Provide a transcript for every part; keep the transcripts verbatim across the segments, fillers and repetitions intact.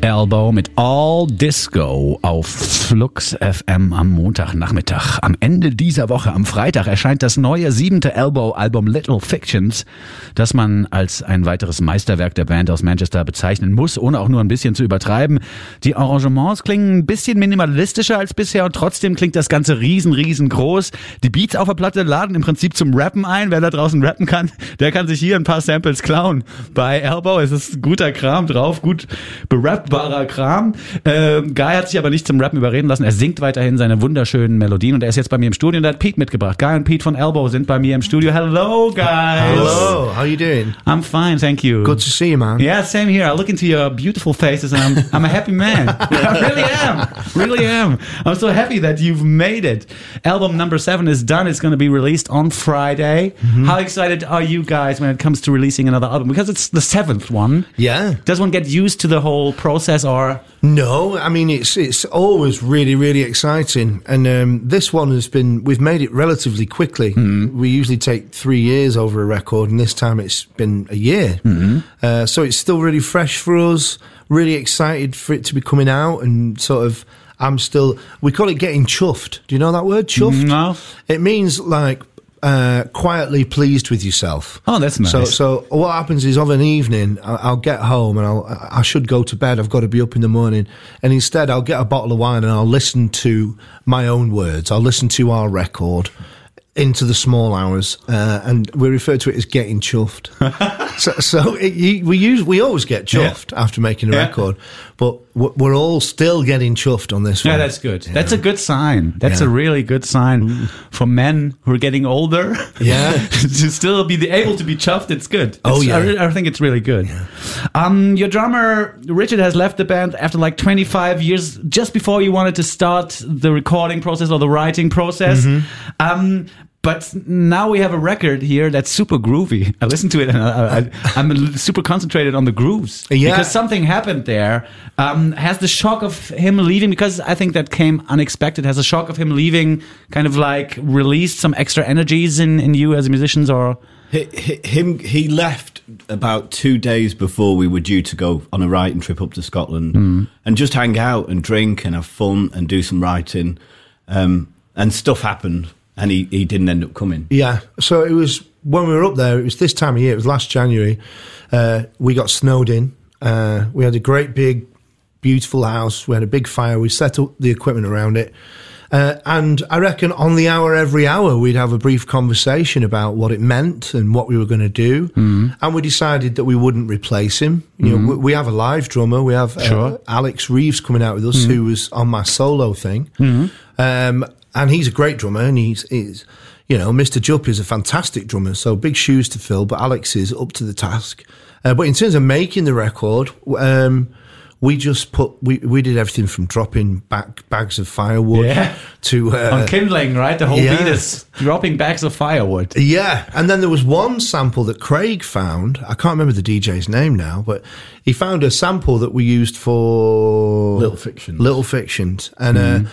Elbow mit All Disco auf Flux F M am Montagnachmittag. Am Ende dieser Woche, am Freitag, erscheint das neue siebente Elbow-Album Little Fictions, das man als ein weiteres Meisterwerk der Band aus Manchester bezeichnen muss, ohne auch nur ein bisschen zu übertreiben. Die Arrangements klingen ein bisschen minimalistischer als bisher und trotzdem klingt das Ganze riesen, riesengroß. Die Beats auf der Platte laden im Prinzip zum Rappen ein. Wer da draußen rappen kann, der kann sich hier ein paar Samples klauen. Bei Elbow ist es guter Kram drauf, gut berappbarer Kram. Äh, Guy hat sich aber nicht zum Rappen überreden lassen. Er singt weiterhin seine wunderschönen Melodien und er ist jetzt bei mir im Studio und er hat Pete mitgebracht. Guy und Pete von Elbow sind bei mir im Studio. Hello, guys. Hello, how you doing? I'm fine, thank you. Good to see you, man. Yeah, same here. I look into your beautiful faces and I'm, I'm a happy man. I really am. Really am. I'm so happy that you've made it. Album number seven is done. It's going to be released on Friday. Mm-hmm. How excited are you guys when it comes to releasing another album? Because it's the seventh one. Yeah. Does one get used to the whole process or? No, I mean, it's it's always really, really exciting. And um, this one has been, we've made it relatively quickly. Mm-hmm. We usually take three years over a record, and this time it's been a year. Mm-hmm. Uh, so it's still really fresh for us, really excited for it to be coming out, and sort of, I'm still, we call it getting chuffed. Do you know that word, chuffed? No. It means like, Uh, quietly pleased with yourself. Oh, that's nice. So, so what happens is, of an evening, I'll, I'll get home and I'll, I should go to bed. I've got to be up in the morning, and instead, I'll get a bottle of wine and I'll listen to my own words. I'll listen to our record into the small hours, uh, and we refer to it as getting chuffed. so, so it, you, we use we always get chuffed yeah. after making a yeah. record, but we're all still getting chuffed on this one. Yeah, that's good. Yeah. That's a good sign. That's yeah. a really good sign mm. for men who are getting older. Yeah, to still be able to be chuffed. It's good. It's, oh yeah, I, I think it's really good. Yeah. Um, your drummer Richard has left the band after like twenty-five years, just before you wanted to start the recording process or the writing process. Mm-hmm. Um, But now we have a record here that's super groovy. I listen to it and I, I, I'm super concentrated on the grooves. Yeah. Because something happened there. Um, has the shock of him leaving, because I think that came unexpected, has the shock of him leaving kind of like released some extra energies in, in you as musicians, or? He, he, him, he left about two days before we were due to go on a writing trip up to Scotland mm. and just hang out and drink and have fun and do some writing. Um, and stuff happened. And he, he didn't end up coming. Yeah. So it was, when we were up there, it was this time of year, it was last January. Uh, we got snowed in. Uh, we had a great big, beautiful house. We had a big fire. We set up the equipment around it. Uh, and I reckon on the hour, every hour, we'd have a brief conversation about what it meant and what we were going to do. Mm. And we decided that we wouldn't replace him. You mm. know, we, we have a live drummer. We have uh, sure. Alex Reeves coming out with us, mm. who was on my solo thing. Mm. Um, And he's a great drummer, and he's, he's you know, Mister Jupp is a fantastic drummer, so big shoes to fill, but Alex is up to the task. Uh, but in terms of making the record, um, we just put, we, we did everything from dropping back bags of firewood yeah. to... Uh, on kindling, right? The whole yeah. beat is dropping bags of firewood. Yeah, and then there was one sample that Craig found. I can't remember the D J's name now, but he found a sample that we used for... Little Fictions. Little Fictions. And... Mm. Uh,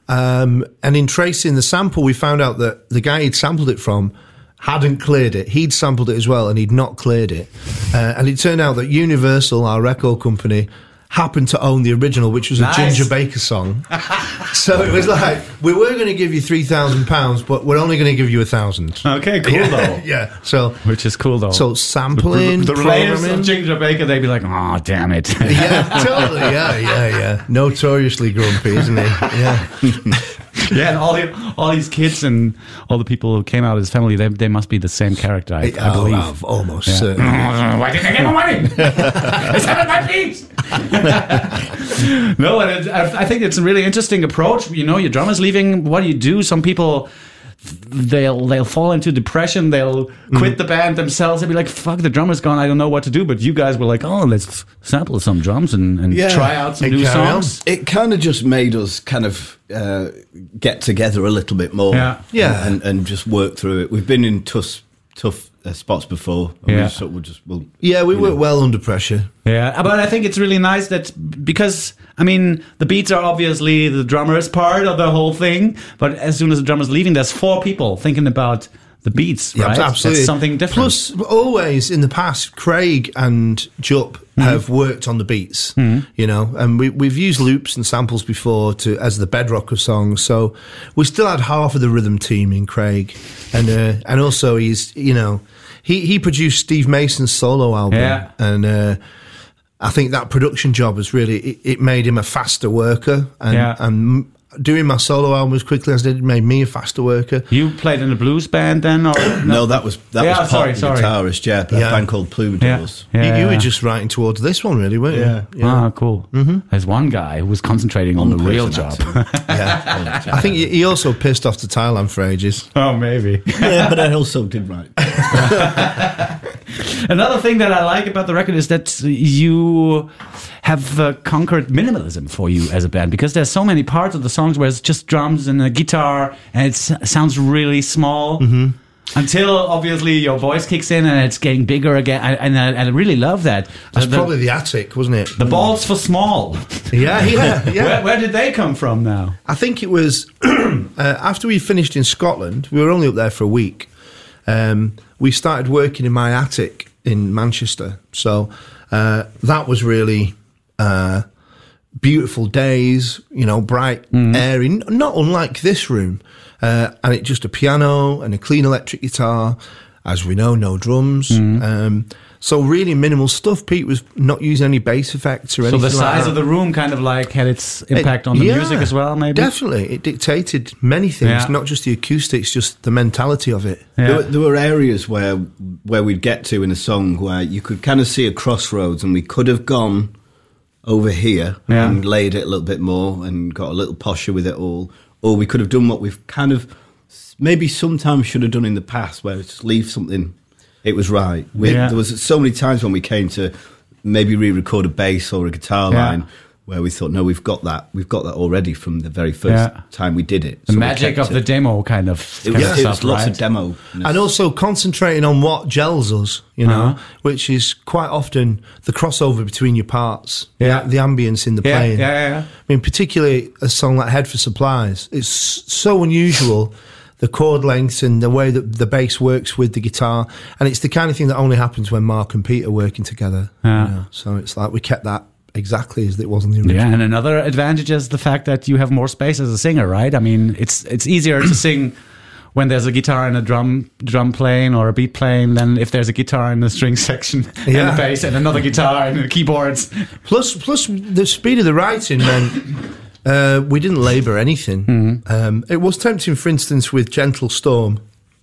Um, and in tracing the sample, we found out that the guy he'd sampled it from hadn't cleared it. He'd sampled it as well, and he'd not cleared it. Uh, and it turned out that Universal, our record company, happened to own the original, which was a nice. Ginger Baker song. So it was like, we were going to give you three thousand pounds, but we're only going to give you a thousand. Okay, cool yeah, though. Yeah, so which is cool though. So sampling, the, the layers of Ginger Baker, they'd be like, oh, damn it. Yeah, totally. Yeah, yeah, yeah. Notoriously grumpy, isn't he? Yeah. Yeah, and all, the, all these kids and all the people who came out of his family, they, they must be the same character, I, I believe. Oh, almost yeah. certainly. Why didn't I get my money? It's not my feet. No, and it, I, I think it's a really interesting approach. You know, your drummer's leaving. What do you do? Some people, they'll they'll fall into depression. They'll quit mm. the band themselves. They'll be like, fuck, the drummer's gone. I don't know what to do. But you guys were like, oh, let's sample some drums and, and yeah. try out some it new songs. On. It kind of just made us kind of uh, get together a little bit more. Yeah. Yeah. And, and just work through it. We've been in tough, tough uh, spots before. Yeah. We just, we'll just, we'll, yeah, we work know. well under pressure. Yeah, but I think it's really nice that, because, I mean, the beats are obviously the drummer's part of the whole thing, but as soon as the drummer's leaving, there's four people thinking about the beats, right? Yeah, absolutely. That's something different. Plus, always in the past, Craig and Jupp, mm-hmm. have worked on the beats, Mm-hmm. you know, and we, we've used loops and samples before to as the bedrock of songs. So we still had half of the rhythm team in Craig, and uh, and also he's, you know, he he produced Steve Mason's solo album, Yeah. and uh, I think that production job was really it, it made him a faster worker, and Yeah. and doing my solo album as quickly as I did made me a faster worker. You played in a blues band then, or No, that was that Yeah, was sorry, Pop, the sorry. guitarist, yeah, a Yeah. band called Plume Yeah. Dolls. Yeah, you, you were yeah. just writing towards this one, really, weren't Yeah. you? Ah, cool. Mm-hmm. There's one guy who was concentrating on, On the real job. personality. Yeah. I think he he also pissed off to Thailand for ages. Oh, maybe. Yeah, but I also did write. Another thing that I like about the record is that you have uh, conquered minimalism for you as a band, because there's so many parts of the songs where it's just drums and a guitar and it s- sounds really small. Mm-hmm. Until obviously your voice kicks in and it's getting bigger again, I, and, I, and I really love that. That's the, probably the attic, wasn't it? the balls for small. Yeah, yeah, yeah. Where, where did they come from now? I think it was uh, after we finished in Scotland. We were only up there for a week. Um, we started working in my attic in Manchester, so uh, that was really uh, beautiful days. You know, bright, airy, n- not unlike this room. Uh, and it just a piano and a clean electric guitar. As we know, no drums. Um, so really minimal stuff. Pete was not using any bass effects or So anything the like size that. of the room kind of like had its impact It- on the yeah, music as well, maybe? Definitely. It dictated many things, Yeah. not just the acoustics, just the mentality of it. Yeah. There, were, there were areas where where we'd get to in a song where you could kind of see a crossroads, and we could have gone over here Yeah. and laid it a little bit more and got a little posher with it all, or we could have done what we've kind of maybe sometimes should have done in the past, where it's just leave something. It was right. We, Yeah. There was so many times when we came to maybe re-record a bass or a guitar Yeah. line where we thought, no, we've got that. We've got that already from the very first Yeah. time we did it. The So we magic kept of the it. demo kind of, It kind was, of it stuff, was lots right? of demo. And also concentrating on what gels us, you know, Uh-huh. which is quite often the crossover between your parts, Yeah. the, the ambience in the Yeah, playing. yeah, yeah, yeah. I mean, particularly a song like Head for Supplies, it's so unusual, the chord lengths and the way that the bass works with the guitar. And it's the kind of thing that only happens when Mark and Pete are working together. Yeah. You know? So it's like we kept that exactly as it was in the original. Yeah, and another advantage is the fact that you have more space as a singer, right? I mean, it's it's easier to sing when there's a guitar and a drum drum playing or a beat playing than if there's a guitar in the string section and Yeah. a bass and another guitar and the keyboards. Plus, plus the speed of the writing meant uh, we didn't labour anything. Mm-hmm. Um, it was tempting, for instance, with Gentle Storm.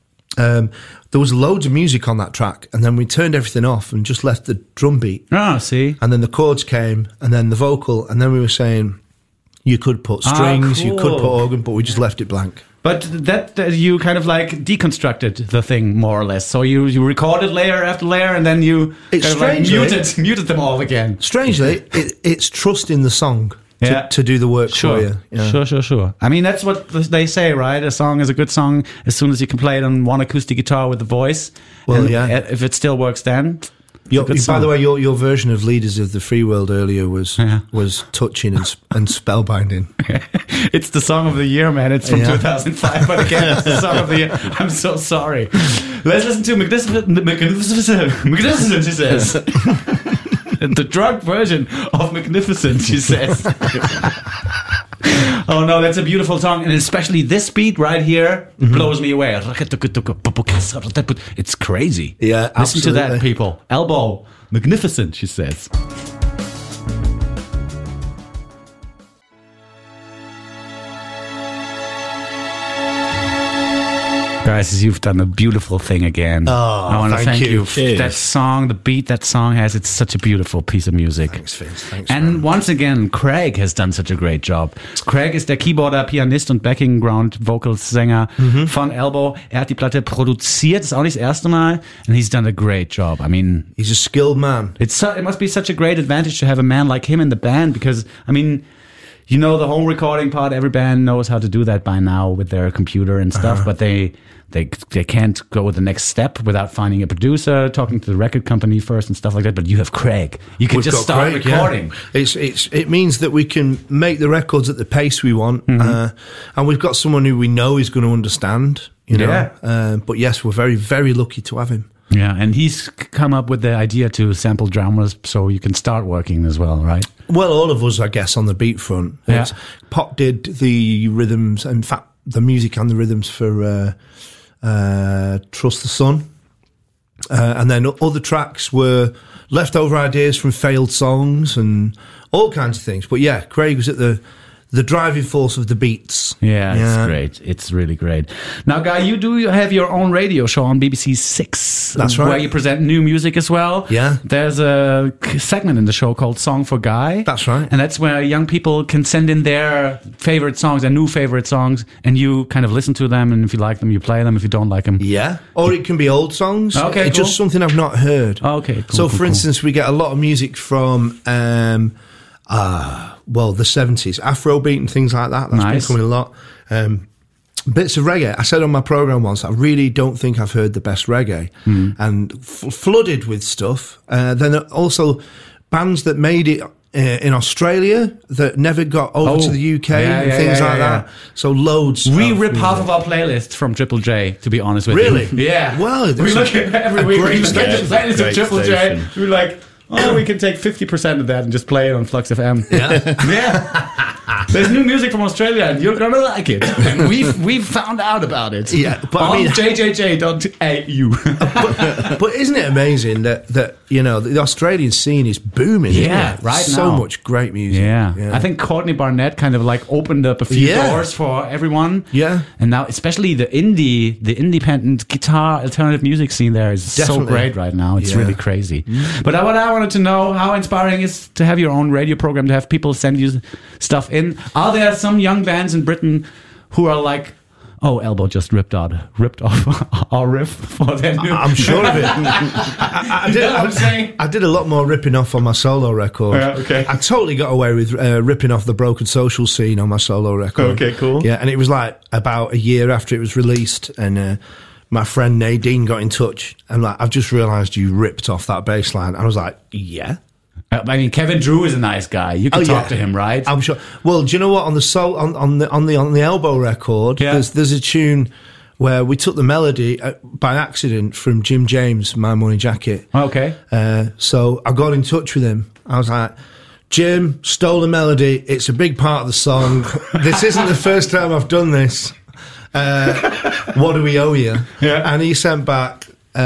Um, there was loads of music on that track, and then we turned everything off and just left the drum beat. Oh, see? And then the chords came, and then the vocal, and then we were saying you could put Ah, strings, you could cool. put organ, but we just left it blank. But that, that you kind of like deconstructed the thing more or less. So you, you recorded layer after layer and then you It's kind of like strangely- muted, muted them all again. Strangely, it, it's trust in the song to, Yeah. to do the work Sure, for you. Yeah. sure, sure, sure. I mean, that's what they say, right? A song is a good song as soon as you can play it on one acoustic guitar with the voice. Well, And yeah. If it still works then, it's a Your, good by song. the way, your your version of Leaders of the Free World earlier was Yeah. was touching and, sp- and spellbinding. It's the song of the year, man. It's from Yeah. two thousand five, but again, it's the song of the year. I'm so sorry. Let's listen to Magnificent, Magnificent, Magnificent, she says. The drug version of Magnificent, she says. Oh no, that's a beautiful song, and especially this beat right here blows me away. It's crazy. Yeah, Listen to that, absolutely. people. Elbow, Magnificent, she says. Guys, you've done a beautiful thing again. Oh, I want to thank thank you. you. for Cheers. That song, the beat that song has, it's such a beautiful piece of music. Thanks, Vince. Thanks. And man. once again, Craig has done such a great job. Craig ist der Keyboarder, Pianist und Backing-Ground-Vocals-Sänger von Elbow. Er hat die Platte produziert, ist auch nicht das erste Mal. And he's done a great job. I mean, He's a skilled man. it's su- it must be such a great advantage to have a man like him in the band because, I mean, you know the home recording part, every band knows how to do that by now with their computer and stuff, but they... They they can't go the next step without finding a producer, talking to the record company first and stuff like that. But you have Craig. You can We've just got start Craig, yeah. recording. It's it's it means that we can make the records at the pace we want, Mm-hmm. uh, and we've got someone who we know is going to understand. You know, Yeah. uh, but yes, we're very very lucky to have him. Yeah, and he's come up with the idea to sample drummers so you can start working as well, right? Well, all of us, I guess, on the beat front. Yeah. It's- Pop did the rhythms, in fact, the music and the rhythms for uh, uh, Trust the Sun. Uh, and then other tracks were leftover ideas from failed songs and all kinds of things. But yeah, Craig was at the the driving force of the beats. Yeah, it's great. It's really great. Now, Guy, you do have your own radio show on B B C Six. That's right. Where you present new music as well. Yeah. There's a segment in the show called Song for Guy. That's right. And that's where young people can send in their favorite songs, their new favorite songs, and you kind of listen to them, and if you like them, you play them. If you don't like them... Yeah. Or it can be old songs. Okay, It's cool. just something I've not heard. Okay, cool, So, cool, for cool. instance, we get a lot of music from... Um, uh, well, the seventies, Afrobeat and things like that. That's Nice. been coming a lot. Um, bits of reggae. I said on my program once, I really don't think I've heard the best reggae, Hmm. and f- flooded with stuff. Uh, then also bands that made it uh, in Australia that never got over Oh, to the U K yeah, and yeah, things yeah, like yeah, that. yeah. So loads. We of rip music. half of our playlist from Triple J, to be honest with Really? you. Yeah. Well, we that's look a- at every a week. great We look at the station. playlist of Great Triple station. J. We're like, oh, we can take fifty percent of that and just play it on Flux F M. Yeah. Yeah. There's new music from Australia, and you're gonna like it. And we've we've found out about it. Yeah, but I on mean- j j j dot a u. But isn't it amazing that, that you know, the Australian scene is booming? isn't Yeah, it? right So now. much great music. Yeah. I think Courtney Barnett kind of like opened up a few Yeah. doors for everyone. Yeah. And now, especially the indie, the independent guitar alternative music scene there is Definitely. so great right now. It's Yeah. really crazy. But what I wanted to know, how inspiring is to have your own radio program, to have people send you stuff in. Are there some young bands in Britain who are like, oh, Elbow just ripped out, ripped off our riff for their new... I'm sure of it. I, I, did, You know what I'm saying? I did a lot more ripping off on my solo record. Yeah, okay. I totally got away with uh, ripping off the Broken Social scene on my solo record. Okay, cool. Yeah, and it was like about a year after it was released, and uh, my friend Nadine got in touch, and like, I've just realised you ripped off that bass line. I was like, yeah. Uh, I mean, Kevin Drew is a nice guy. You can Oh, talk yeah. to him, right? I'm sure. Well, do you know what? On the soul, on, on the on the on the Elbow record, Yeah. there's there's a tune where we took the melody uh, by accident from Jim James, My Money Jacket. Okay. Uh, so I got in touch with him. I was like, Jim, stole the melody. It's a big part of the song. This isn't the first time I've done this. Uh, what do we owe you? Yeah. And he sent back.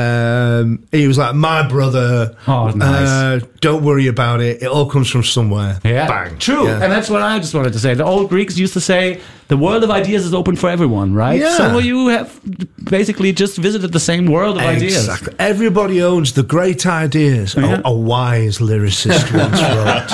Um, he was like, my brother. Oh, nice. Uh, don't worry about it. It all comes from somewhere. Yeah, Bang. true. Yeah. And that's what I just wanted to say. The old Greeks used to say, the world of ideas is open for everyone, right? Yeah. Some of you have basically just visited the the same world of ideas. Exactly. Everybody owns the great ideas Yeah. a, a wise lyricist once wrote.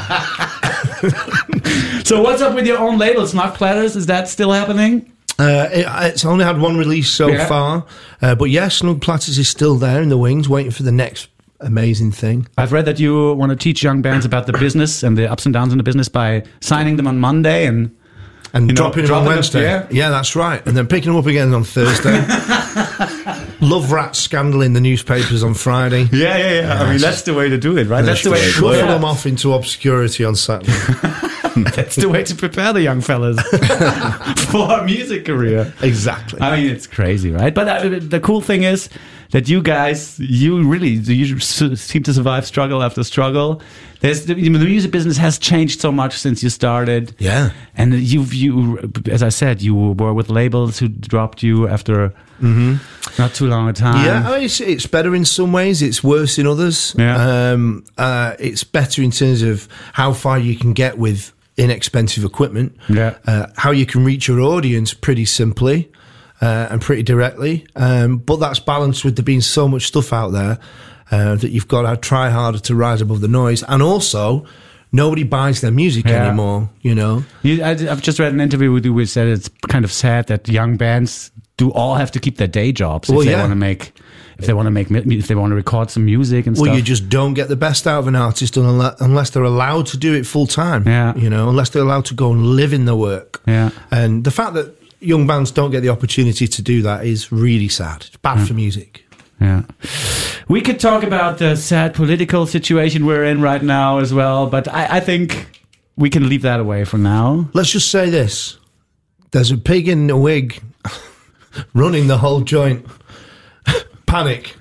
So what's up with your own label, Snark Platters? Is that still happening? Uh, it, it's only had one release so Yeah. far, uh, but yeah, Snug Platters is still there in the wings, waiting for the next amazing thing. I've read that you want to teach young bands about the business and the ups and downs in the business by signing them on Monday and And You know, dropping them dropping on them, Wednesday. yeah. Yeah, that's right. And then picking them up again on Thursday. Love Rat scandal in the newspapers on Friday. yeah, yeah, yeah. I mean, that's the way to do it, right? That's, the way. Shuffle Yeah. them off into obscurity on Saturday. That's the way to prepare the young fellas for a music career. Exactly. I mean, it's crazy, right? But uh, the cool thing is that you guys, you really you s- seem to survive struggle after struggle. There's the, the music business has changed so much since you started. Yeah. And you've you, as I said, you were with labels who dropped you after not too long a time. Yeah, I mean, it's, it's better in some ways. It's worse in others. Yeah. Um, uh, it's better in terms of how far you can get with inexpensive equipment. Yeah. Uh, how you can reach your audience pretty simply uh, and pretty directly. Um, but that's balanced with there being so much stuff out there uh, that you've got to try harder to rise above the noise. And also, nobody buys their music Yeah. anymore, you know? You, I, I've just read an interview with you which said it's kind of sad that young bands do all have to keep their day jobs if Well, they yeah. want to make if they want to make mu- if they want to record some music and Well, stuff. you just don't get the best out of an artist unle- unless they're allowed to do it full time. Yeah. You know, unless they're allowed to go and live in the work. Yeah. And the fact that young bands don't get the opportunity to do that is really sad. It's bad for music. Yeah. We could talk about the sad political situation we're in right now as well, but I, I think we can leave that away for now. Let's just say this. There's a pig in a wig running the whole joint. panic.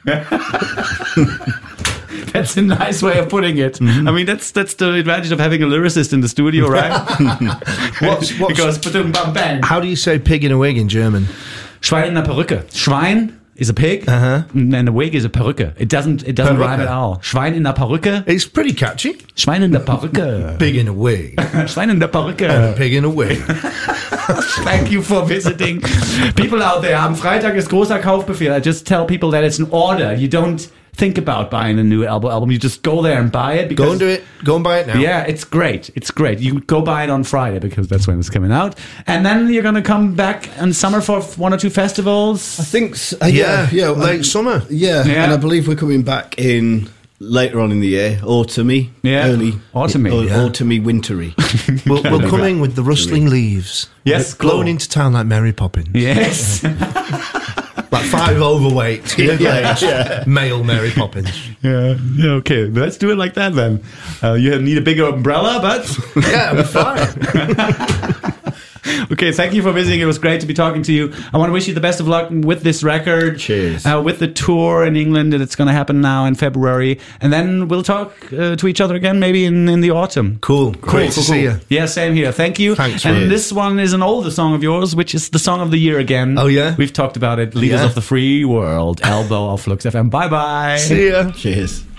That's a nice way of putting it. Mm-hmm. I mean, that's that's the advantage of having a lyricist in the studio, right? what's, what's, because bam, bang. How do you say pig in a wig in German? Schwein in der Perücke. Schwein is a pig, uh-huh. and a wig is a Perücke. It doesn't it doesn't Perücke. Rhyme at all. Schwein in der Perücke. It's pretty catchy. Schwein in der Perücke. Pig in a wig. Schwein in der Perücke. And a pig in a wig. Thank you for visiting. People out there, am Freitag ist großer Kaufbefehl. I just tell people that it's an order. You don't think about buying a new album. Album. You just go there and buy it. Because, go and do it. Go and buy it now. Yeah, it's great. It's great. You go buy it on Friday because that's when it's coming out. And then you're going to come back in summer for one or two festivals. I think so. uh, yeah, yeah, yeah, late um, summer. Yeah, yeah, and I believe we're coming back in later on in the year, autumny, yeah, early autumny, or, yeah. autumny, wintry. we'll we'll come in with the rustling leaves. Yes, blowing into town like Mary Poppins. Yes. Like five overweight, yeah, yeah. male Mary Poppins. Yeah, yeah, okay. Let's do it like that then. Uh, you need a bigger umbrella, but... yeah, we're fine. Okay, thank you for visiting. It was great to be talking to you. I want to wish you the best of luck with this record. Cheers. Uh, with the tour in England that's going to happen now in February. And then we'll talk uh, to each other again maybe in, in the autumn. Cool. Cool, Great cool, to cool. see you. Yeah, same here. Thank you. Thanks. And cheers. this one is an older song of yours, which is the song of the year again. Oh, yeah? We've talked about it. Leaders yeah. of the Free World. Elbow auf Flux F M. Bye-bye. See ya. Cheers.